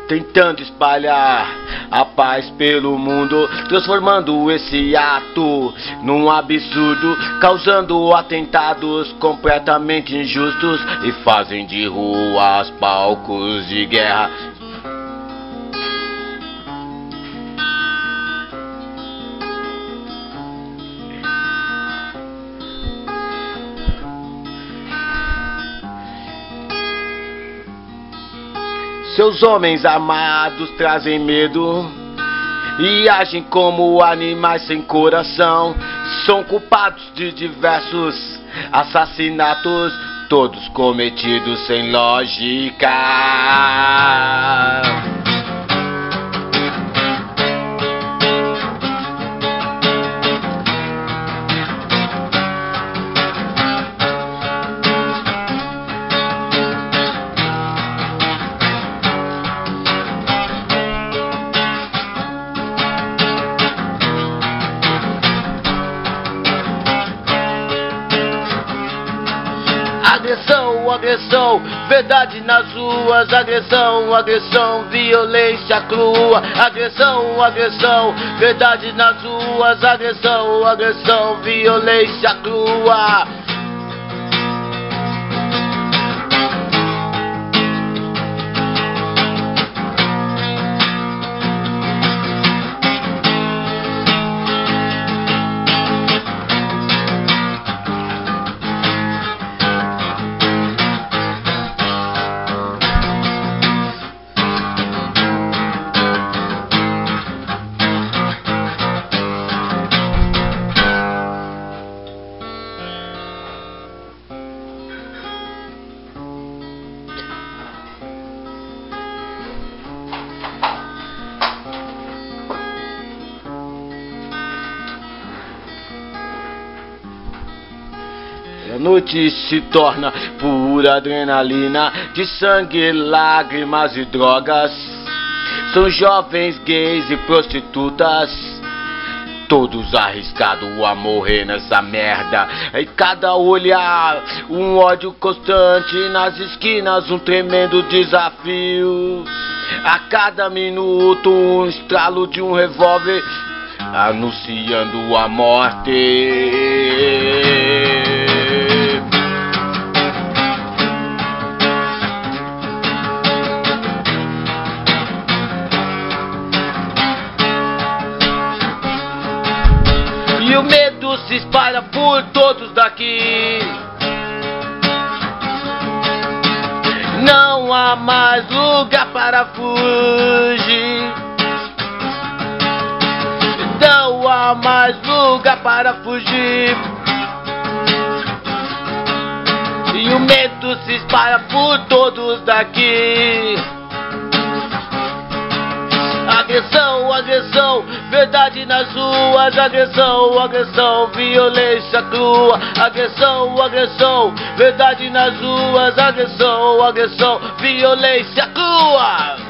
tentando espalhar a paz pelo mundo, transformando esse ato num absurdo, causando atentados completamente injustos e fazem de ruas palcos de guerra. Seus homens amados trazem medo e agem como animais sem coração. São culpados de diversos assassinatos, todos cometidos sem lógica. Agressão, agressão, verdade nas ruas. Agressão, agressão, violência crua. Agressão, agressão, verdade nas ruas. Agressão, agressão, violência crua. A noite se torna pura adrenalina, de sangue, lágrimas e drogas. São jovens gays e prostitutas, todos arriscados a morrer nessa merda. Em cada olhar, um ódio constante, nas esquinas um tremendo desafio. A cada minuto um estralo de um revólver, anunciando a morte. E o medo se espalha por todos daqui. Não há mais lugar para fugir. Não há mais lugar para fugir. E o medo se espalha por todos daqui. Agressão, agressão, verdade nas ruas. Agressão, agressão, violência crua. Agressão, agressão, verdade nas ruas. Agressão, agressão, violência crua.